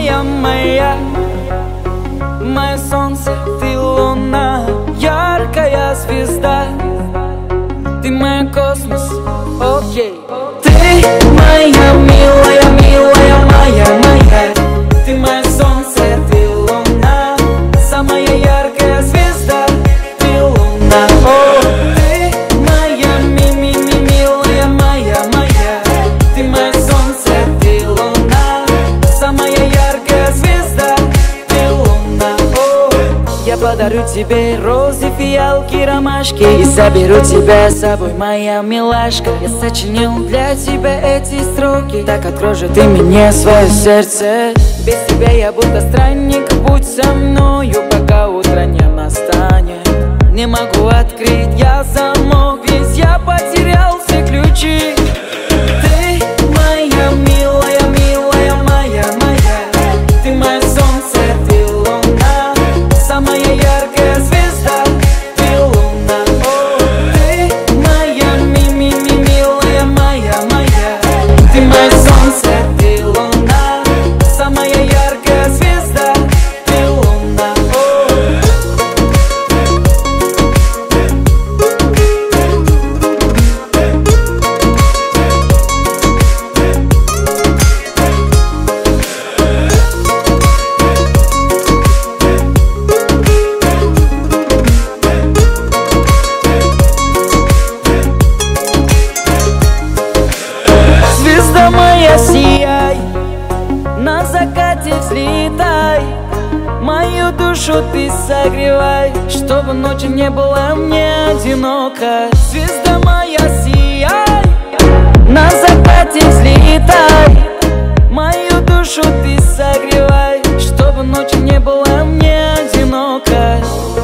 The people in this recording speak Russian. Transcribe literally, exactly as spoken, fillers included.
моя, моя, мое солнце, ты луна, яркая звезда, ты мой космос, окей. Ты моя милая, милая, моя, моя, ты мое солнце, ты луна, самая яркая звезда, ты луна. О, ты моя ми ми ми милая, моя, моя, ты мое солнце, ты луна, самая яркая звезда, ты луна. О, я подарю тебе розы, фиалки, ромашки и заберу тебя с собой, моя милашка. Я сочинил для тебя эти строки, так открой же ты мне свое сердце. Без тебя я будто странник, будь со мною, пока утро не настанет. Не могу открыть я замок, ведь я потерял все ключи. Ты моя милая, милая, моя, моя, ты мое солнце, ты луна, самая яркая звезда, ты луна. О, ты моя ми ми ми милая, моя, моя, ты мое солнце, ты луна, самая яркая звезда, ты луна. Звезда моя, сияй, на закате взлетай, мою душу ты согревай, чтобы ночью не было мне одиноко. Звезда моя, сияй, на закате взлетай, мою душу ты согревай, чтобы ночью не было мне одиноко.